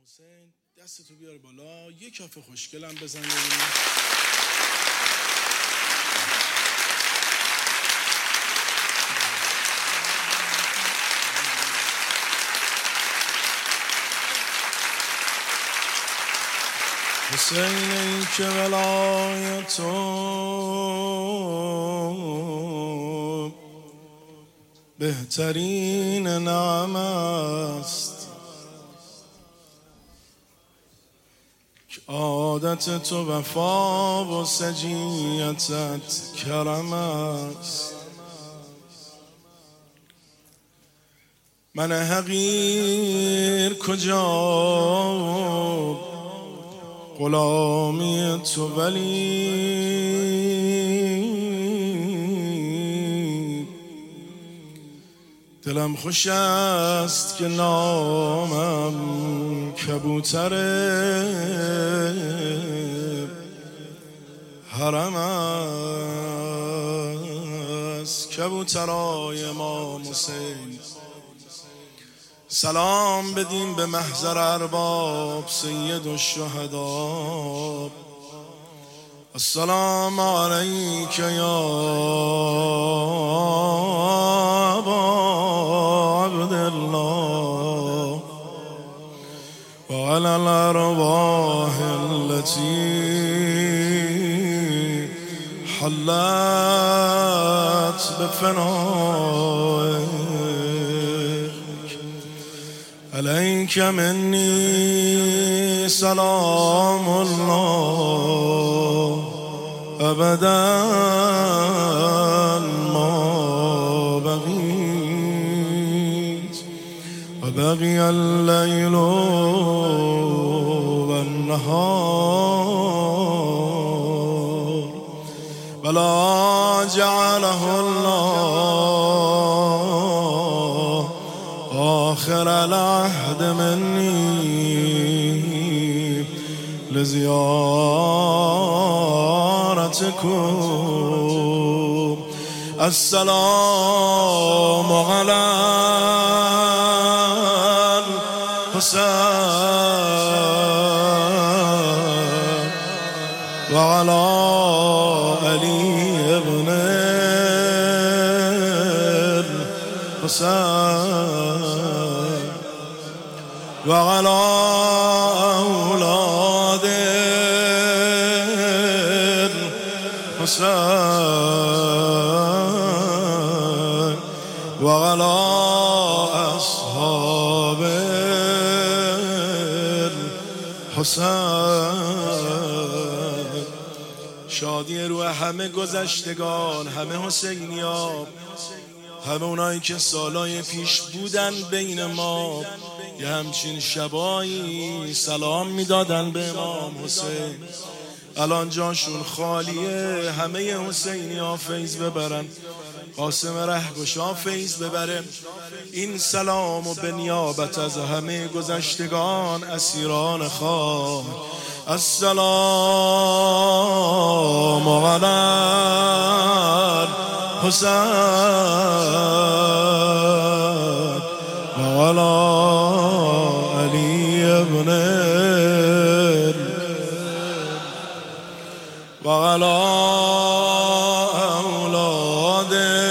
حسین دستتو بیار بالا، یه کف خوشگلم بزن ببینیم. حسین ای که ولایتو بهترین نعم است، که عادت تو وفا و سجیتت کرم است. من حقیر کجا غلامی تو، ولی دلم خوش است که نامم کبوتر حرم است. کبوترای امام حسین سلام بدیم به محضر ارباب سید الشهدا. السلام علیک یا ابا عبدالله و علی الارواح التي حلت بفنائك. علیک منی سلام الله ابدا ما بقیت و بقی اللیل و النهار ولا جعله الله آخر العهد منی لزیارتكم. السلام علی الحسین و علی علی ابن الحسین و علی اولاد الحسین و علی اصحاب الحسین. شادی روح همه گذشتگان، همه حسینیا، همه اونایی که سالای پیش بودن بین ما، یه همچین شبایی سلام میدادن به امام حسین. الان جاشون خالیه، همه حسینی ها فیض ببرن، قاسم رهگشا فیض ببره. این سلام و به نیابت از همه گذشتگان اسیران خاک. السلام علی الحسین و علی علی ابن و علی اولاد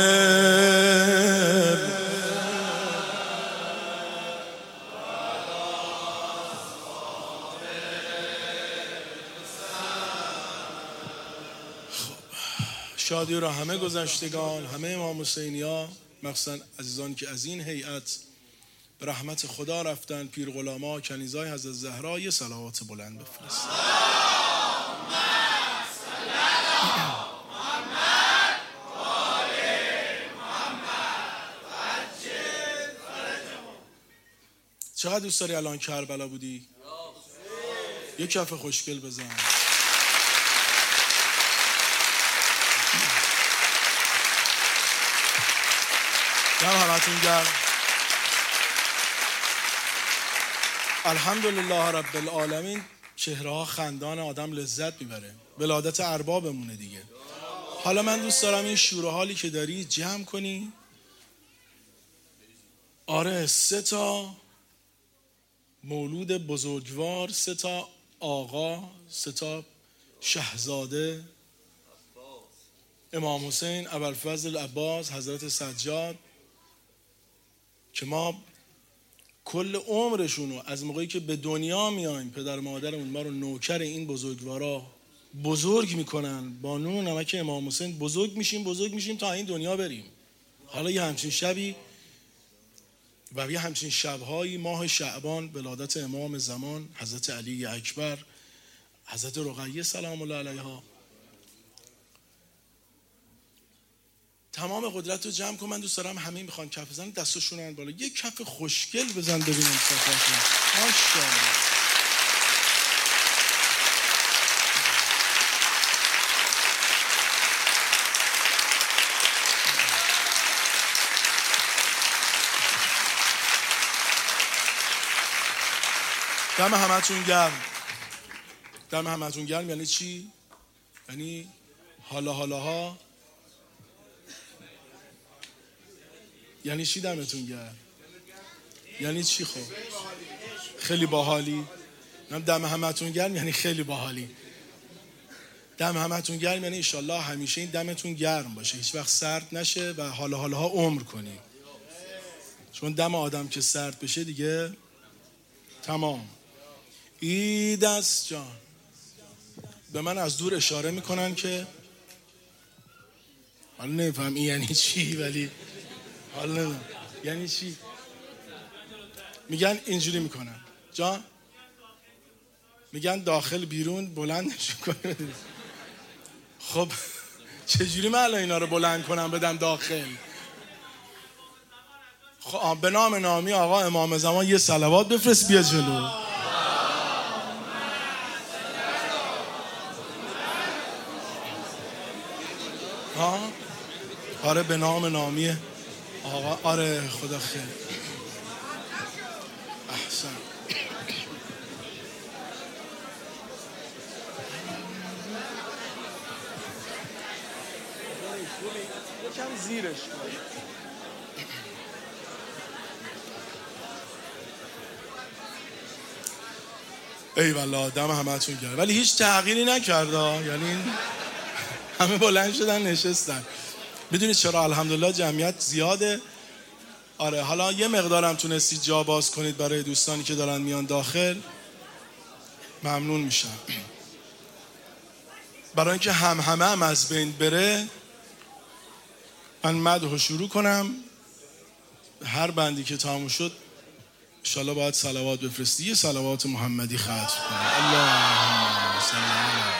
شادی را همه گذشتگان، همه امام حسینیا، مخصوصا عزیزان که از این هیئت به رحمت خدا رفتن، پیر غلاما کنیزای حضرت زهرا، یه صلوات بلند بفرست. چقدر دوست داری الان کربلا بودی؟ یه کف خوشگل بزن. دم همتون گرم. الحمدلله رب العالمین. چهره ها خندان، آدم لذت میبره. ولادت اربابمونه دیگه. حالا من دوست دارم این شور و حالی که داری جمع کنی. آره 3 تا مولود بزرگوار، 3 تا آقا، 3 تا شهزاده، امام حسین، ابوالفضل عباس، حضرت سجاد، که ما کل عمرشونو از موقعی که به دنیا میایم پدر مادرمون ما رو نوکر این بزرگوارا بزرگ میکنن، با نون و نمک امام حسین بزرگ میشیم تا این دنیا بریم. حالا یه همچین شبی و یه همچین شبهایی ماه شعبان، ولادت امام زمان حضرت علی اکبر، حضرت رقیه سلام الله علیها، تمام قدرت رو جمع کن. من دوست دارم همه میخوان کف بزنن، دستشون بالا، یه کف خوشگل بزن ببینم صفاتون. ماشاءالله. دم همتون گرم. دم همتون گرم یعنی چی؟ یعنی حالاها. یعنی چی دمتون گرم؟ یعنی چی؟ خب خیلی باحالی. دم همتون گرم یعنی خیلی باحالی. دم همتون گرم یعنی انشالله همیشه این دمتون گرم باشه، هیچ وقت سرد نشه و حالاها عمر کنی، چون دم آدم که سرد بشه دیگه تمام. ایدست جان به من از دور اشاره میکنن که حالا نمیفهم این یعنی چی، ولی حالا نمیدونم یعنی چی. میگن اینجوری میکنن جان، میگن داخل بیرون بلندش کنه. خب چجوری من الان اینا رو بلند کنم بدم داخل؟ خب به نام نامی آقا امام زمان یه صلوات بفرست بیا جلو. آره به نام نامی آقا. آره خدا خیر. احسن. یکم زیرش کن. ای والله دم همتون گرم. ولی هیچ تغییری نکرده، یعنی همه بلند شدن نشستن. میدونید چرا؟ الحمدلله جمعیت زیاده. آره حالا یه مقدارم تونستید جا باز کنید برای دوستانی که دارن میان داخل، ممنون میشم. برای اینکه هم از بین بره من مدحو شروع کنم. هر بندی که تموم شد انشالله باید صلوات بفرستی. یه صلوات محمدی ختم کنم. اللهم صل علی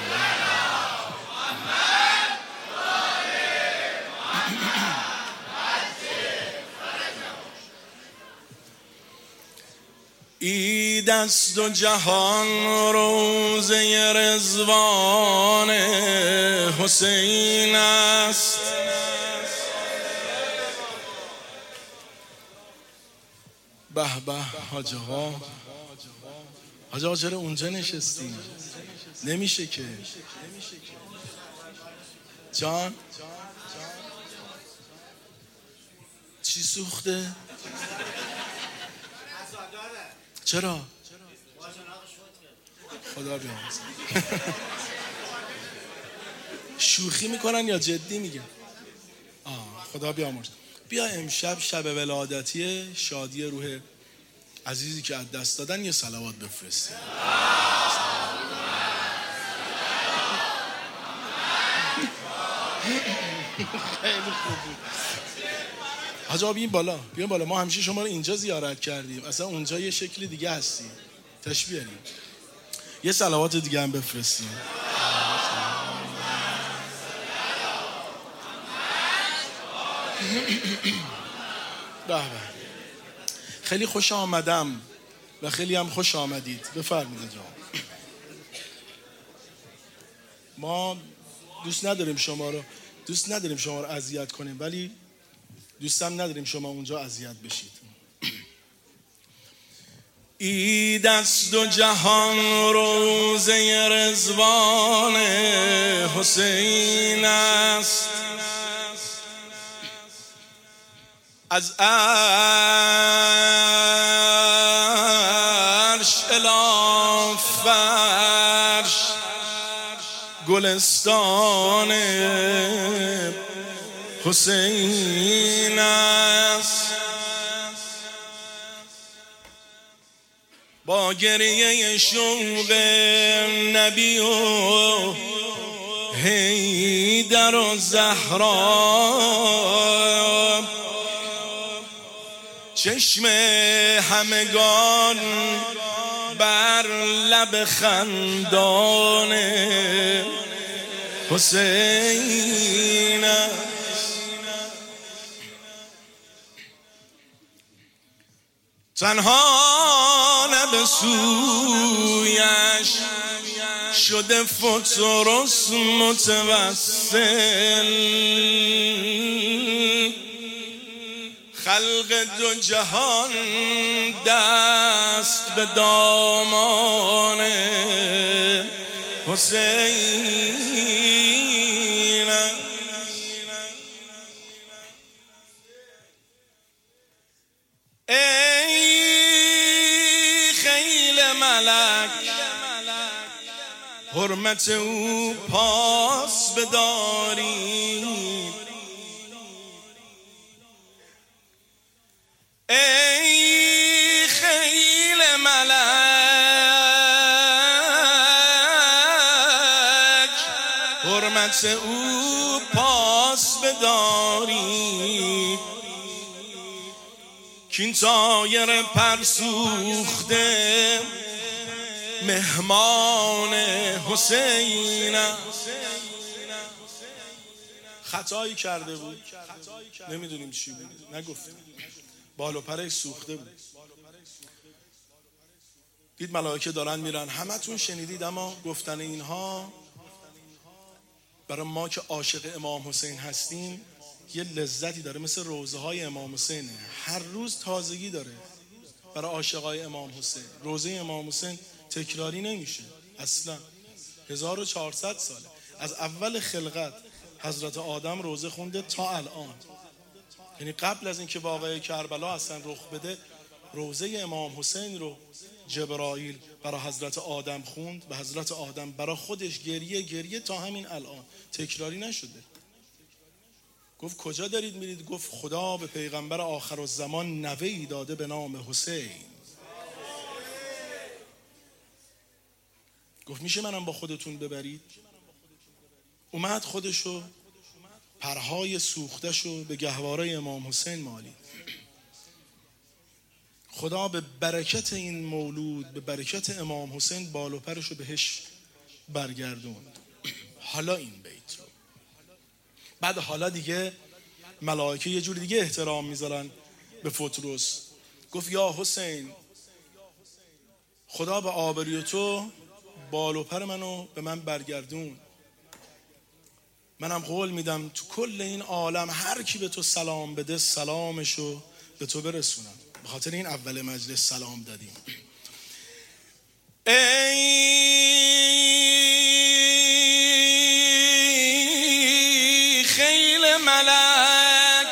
عید است و جهان روزه رضوان حسین است. به به حاج آقا. حاج آقا چرا اونجا نشستی؟ نمیشه که جان. چی سوخته؟ چرا؟ خدا بیامرزه. شوخی میکنن یا جدی میگن؟ خدا بیامرزه. بیا امشب شب ولادتی شادی روح عزیزی که از دست دادن یه صلوات بفرستی. خیلی خوب. حاج آقا بیاین بالا. ما همیشه شما رو اینجا زیارت کردیم، اصلا اونجا یه شکلی دیگه هستی. تشریف بیاریم. یه صلوات دیگه هم بفرستیم. به خیلی خوش آمدم و خیلی هم خوش آمدید. بفرمایید جان. ما دوست نداریم شما رو اذیت کنیم، ولی دوستم نداریم شما اونجا اذیت بشید. عید است و جهان روزه رضوان حسین است. از الا فرش گلستان حسین است. با گریه شوق نبی و حیدر و زهرا چشم همگان بر لب خندان حسین است. تنها لب سویش شده فترس متوسل، خلق دو جهان دست به دامان حسین است. ای خیل ملک حرمت او پاس بدارید، ای خیل ملک حرمت او پاس بدارید، کین طایر پرسوخته مهمان حسین است. خطایی کرده بود، نمیدونیم چی بود، نگفتیم، بال و پرش سوخته بود. دید ملائکه دارن میرن، همتون شنیدید، اما گفتن اینها برای ما که عاشق امام حسین هستیم یه لذتی داره، مثل روضه های امام حسینه، هر روز تازگی داره. برای عاشقای امام حسین روضه امام حسین تکراری نمیشه اصلا. 1400 ساله از اول خلقت حضرت آدم روضه خونده تا الان، یعنی قبل از اینکه واقعه کربلا اصلا رخ بده روضه امام حسین رو جبرائیل برای حضرت آدم خوند و حضرت آدم برای خودش گریه تا همین الان تکراری نشده. گفت کجا دارید میرید؟ گفت خدا به پیغمبر آخر الزمان نوه‌ای داده به نام حسین. گفت میشه منم با خودتون ببرید؟ اومد خودشو پرهای سوختشو به گهواره امام حسین مالید. خدا به برکت این مولود، به برکت امام حسین بال و پرشو بهش برگردوند. حالا این بیت رو بعد حالا دیگه ملائکه یه جور دیگه احترام میذارن به فتروس. گفت یا حسین، خدا به آبروی تو بال و پر منو به من برگردون، منم قول میدم تو کل این عالم هر کی به تو سلام بده سلامشو به تو برسونم. به خاطر این اول مجلس سلام دادیم. ای خیل ملک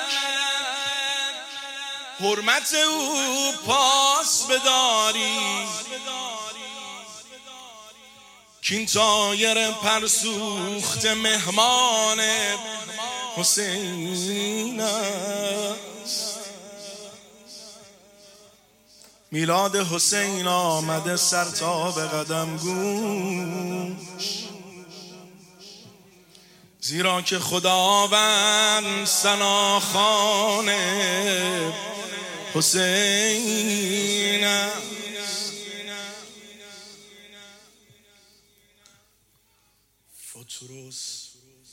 حرمت او پاس بداری، کین طایر پرسوخت مهمان حسین است. میلاد حسین آمده سر تا به قدم گوش، زیرا که خداوند ثناخوان حسین است. فتروس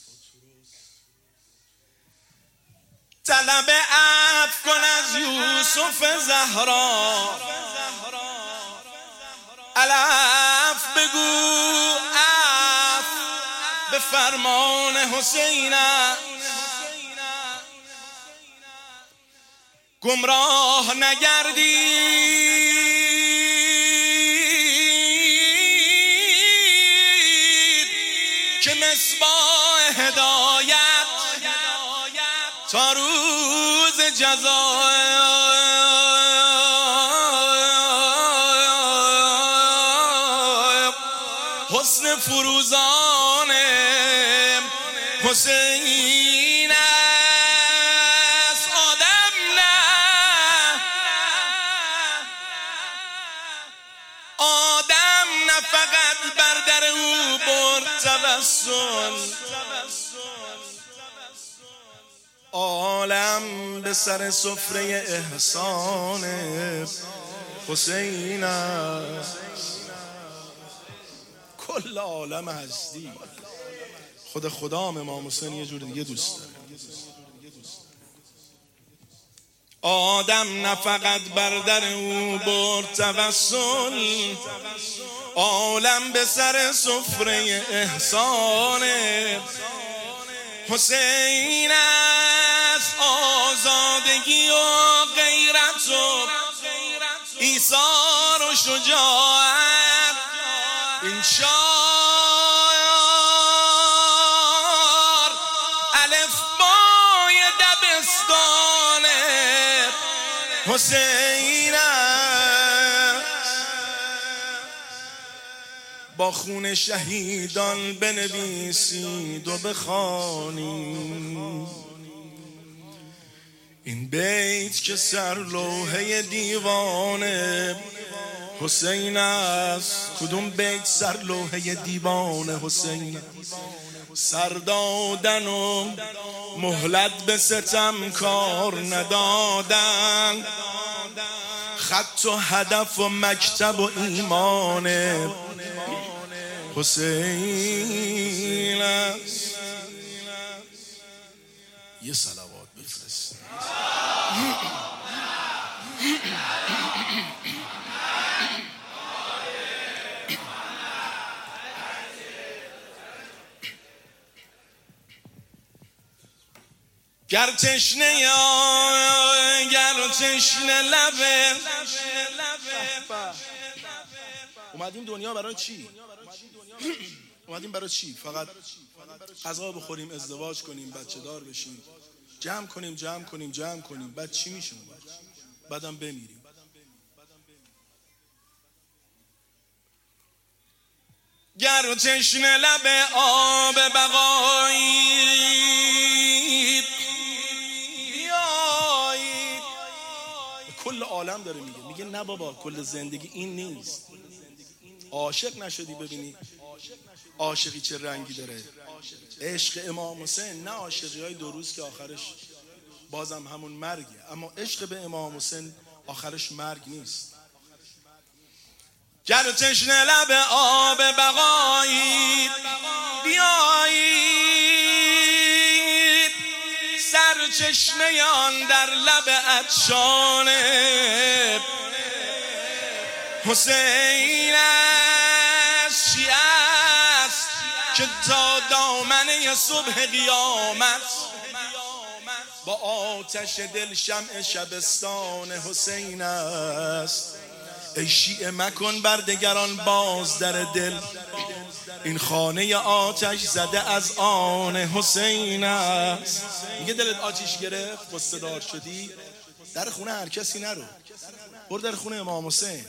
طلب عفو کن از یوسف زهرا، العفو بگو عفو به فرمان حسین است. گمراه نگردید که مصباح هدایت تا روز جزا حسن فروزان حسین است. آدم نه فقط بر در او برد توسل، عالم به سر سفره احسان حسین است. کل عالم هستی خود خدام امام حسین یه جور دیگه دوست داره. آدم نه فقط بر در او برد توسل، عالم به سر سفره احسان حسین است. آزادگی و غیرت و ایثار و شجاعت، این شعار الفبای دبستان حسین است. با خون شهیدان بنویسید و بخوانید این بیت که سر لوحه دیوان حسین است. کدوم بیت سر لوحه دیوان حسین؟ سر دادن و مهلت به ستم کار ندادن، خط و هدف و مکتب و ایمان حسین است. یه صلوات بفرست. گر تشنه لبه. اومدیم دنیا برای چی؟ اومدیم برای چی؟ فقط غذا بخوریم، ازدواج کنیم، بچه دار بشیم، جمع کنیم، بعد چی میشه؟ بعدم بمیریم. گر تشنه لب آب بقایی بیایید. کل عالم داره میگه نه بابا، کل زندگی این نیست. عاشق نشدی ببینی عاشقی چه رنگی داره. عشق امام حسین نه عاشقی های 2 روز که آخرش بازم همون مرگه، اما عشق به امام حسین آخرش مرگ نیست. گر تشنه لب آب بقایی بیایید، سرچشمه آن در لب عطشان حسین است. چی است که تا دامنه صبح قیامت با آتش دل شمع شبستان حسین است. ای شیعه مکن بر دگران باز در دل، این خانه آتش زده از آن حسین است. میگه دلت آتش گرفت، قصه‌دار شدی، در خونه هر کسی نرو، برو در خونه امام حسین.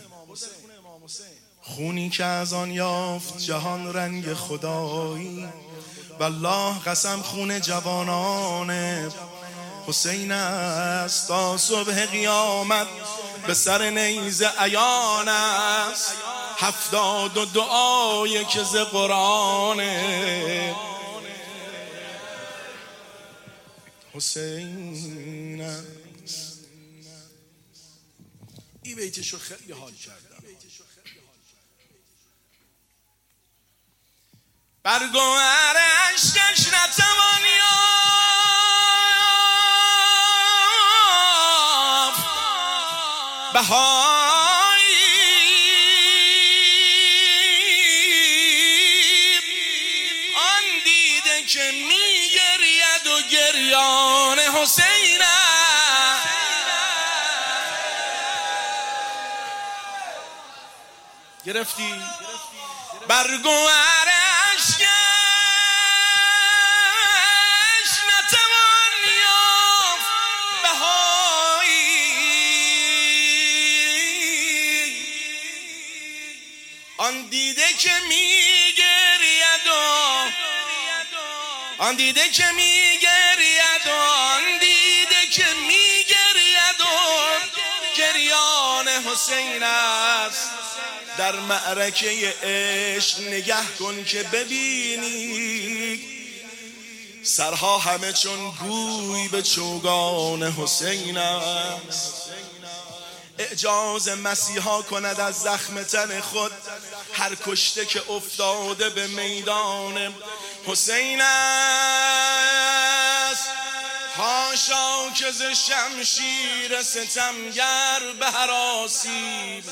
خونی که از آن یافت جهان رنگ خدایی، والله قسم خون جوانان حسین است. تا صبح قیامت به سر نیزه عیان است، 72 دعای که ز قرآن حسین است. این بیتشو خیلی حال کردم. بر گوهر عشقش نتوان یافت بهایی، آن دیده که میگرید و گریان حسین است. گرفتی؟ بر گوهر عشقش نتوان یافت بهایی، آن دیده که میگرید آن دیده که میگرید آن دیده که میگرید گریان حسین است. در معرکه عشق نگه کن که ببینی سرها همه چون گوی به چوگان حسین است. اعجاز مسیحا کند از زخم تن خود هر کشته که افتاده به میدان حسین است. حاشا که ز شمشیر ستمگر به هراسی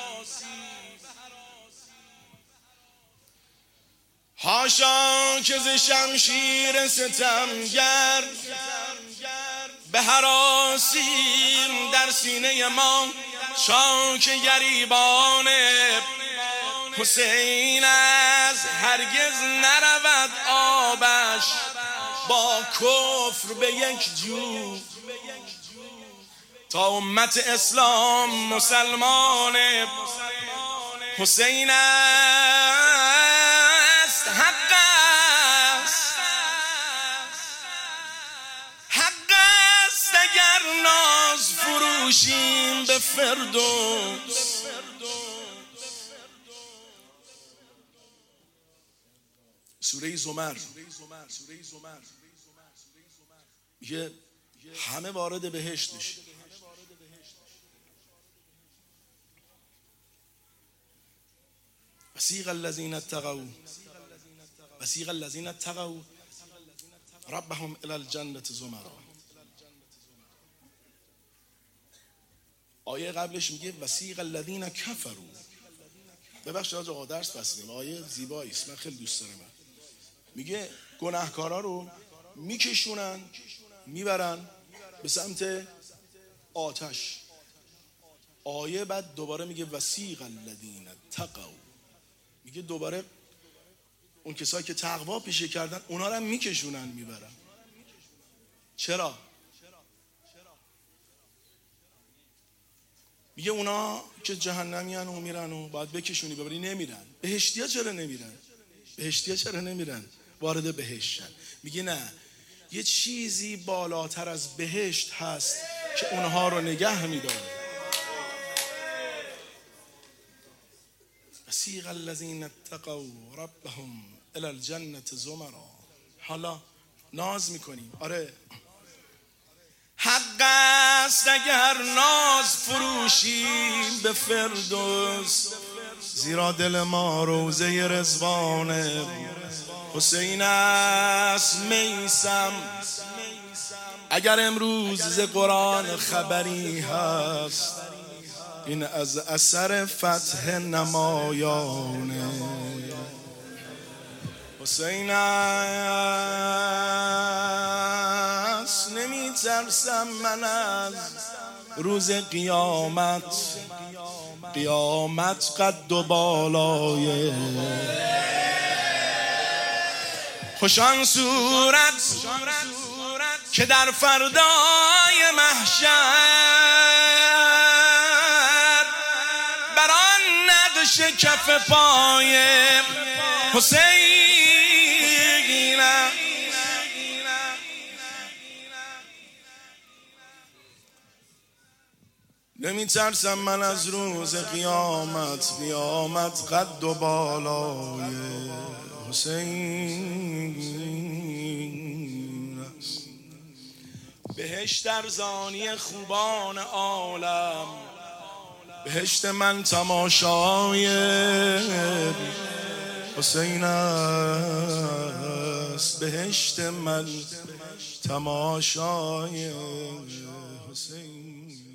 حاشا که ز شمشیر ستمگر به هراسیم در سینه ما شاک گریبان حسین از هرگز نرود آبش با کفر به یک جو تا امت اسلام مسلمان حسین است. حق است اگر ناز فروشیم به فردوس. سوره زمر میگه همه وارد بهشت بشید. وسیق الذین اتقوا ربهم الی الجنة زمرا. آیه قبلش میگه وسیق الذین کفروا. ببخشید آقا درس بستیم، آیه زیبایی است، من خیلی دوست دارم. میگه گناهکارا رو میکشونن میبرن به سمت آتش. آیه بعد دوباره میگه وسیق الذین اتقوا، میگه دوباره اون کسایی که تقوا پیشه کردن اونا رو هم میکشونن میبرن. چرا؟ میگه اونا که جهنمی هن و میرن و باید بکشونی ببری، نمیرن. بهشتیا چرا نمیرن؟ بهشتیا چرا نمیرن وارد بهشتن؟ میگه نه، یه چیزی بالاتر از بهشت هست که اونها رو نگه میداره. وسیق الذین اتقوا ربهم الی الجنة زمرا. حالا ناز میکنیم، آره حق است اگر ناز فروشیم به فردوس، زیرا دل ما روزه رضوان حسین است. میسم اگر امروز ز قرآن خبری هست، این از اثر فتح نمایان حسین است. نمی ترسم من از روز قیامت، قیامت قد و بالای خوشان صورت که در فردای محشر بر آن نقش کف پای حسین. نمی ترسم من از روز قیامت، قیامت قد و بالای حسین است. بهشت ارزانی خوبان عالم، بهشت من تماشای حسین است. بهشت من تماشای حسین.